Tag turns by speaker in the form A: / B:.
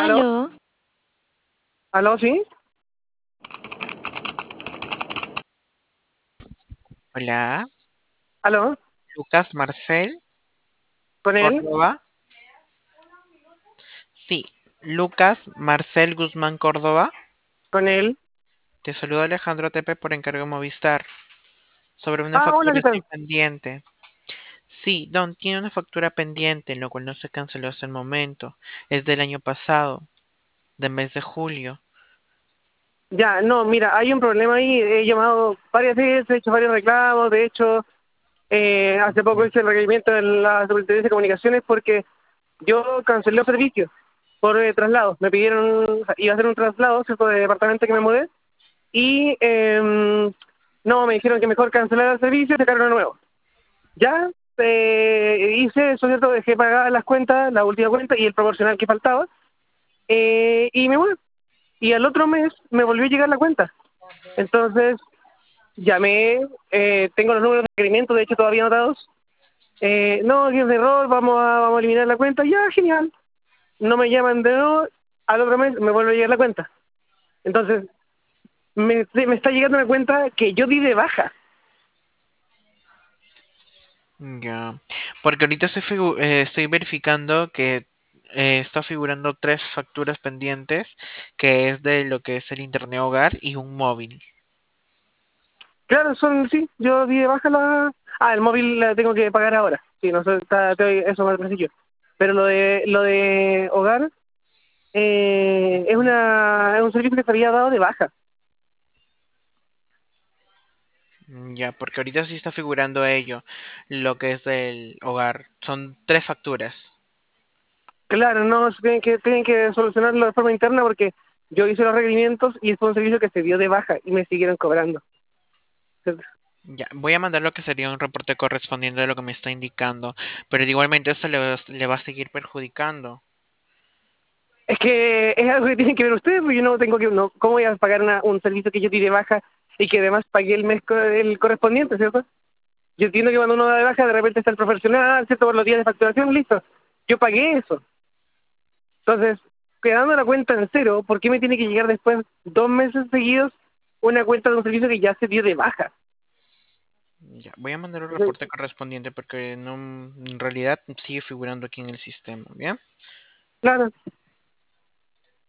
A: ¿Aló?
B: Aló,
A: ¿Aló, sí?
C: Hola,
A: ¿Aló?
C: Lucas Marcel
A: ¿Con él?
C: Córdoba. Sí, Lucas Marcel Guzmán Córdoba.
A: ¿Con él?
C: Te saluda Alejandro Tepe por encargo de Movistar sobre una
A: Ah, hola, ¿qué
C: facturación
A: tal?
C: pendiente. Sí, Don tiene una factura pendiente, lo cual no se canceló hasta el momento. Es del año pasado, del mes de julio.
A: Ya, no, mira, hay un problema ahí. He llamado varias veces, he hecho varios reclamos. De hecho, hace poco
C: Ya.
A: hice el requerimiento de la Superintendencia de Comunicaciones porque yo cancelé los servicios por traslado. Me pidieron, o sea, iba a hacer un traslado, ¿cierto?, de departamento que me mudé. Y no, me dijeron que mejor cancelar el servicio y sacar uno nuevo. Ya hice eso, ¿cierto? Dejé pagadas las cuentas, la última cuenta y el proporcional que faltaba. Y me mudé. Y al otro mes me volvió a llegar la cuenta. Entonces llamé, tengo los números de requerimiento, de hecho todavía anotados. No, que es de error, vamos a eliminar la cuenta. Ya, genial. No me llaman de nuevo, al otro mes me vuelve a llegar la cuenta. Entonces me está llegando una cuenta que yo di de baja.
C: Ya. Porque ahorita estoy verificando que está figurando tres facturas pendientes, que es de lo que es el internet hogar y un móvil.
A: Claro, sí, yo di de baja la... Ah, el móvil la tengo que pagar ahora. Sí, no sé, eso me lo yo. Pero lo de hogar es un servicio que se había dado de baja.
C: Ya, porque ahorita sí está figurando ello, lo que es del hogar. Son tres facturas.
A: Claro, no, tienen que solucionarlo de forma interna porque yo hice los requerimientos y fue un servicio que se dio de baja y me siguieron cobrando.
C: Ya, voy a mandar lo que sería un reporte correspondiente de lo que me está indicando, pero igualmente esto le va a seguir perjudicando.
A: Es que es algo que tienen que ver ustedes, porque yo no tengo que... No, ¿cómo voy a pagar un servicio que yo di de baja y que además pagué el mes el correspondiente, ¿cierto? Yo entiendo que cuando uno da de baja, de repente está el profesional, ¿cierto? Por los días de facturación, listo. Yo pagué eso. Entonces, quedando la cuenta en cero, ¿por qué me tiene que llegar después 2 meses seguidos una cuenta de un servicio que ya se dio de baja?
C: Ya, voy a mandar el
A: Entonces,
C: reporte correspondiente porque no, en realidad sigue figurando aquí en el sistema, ¿bien?
A: claro.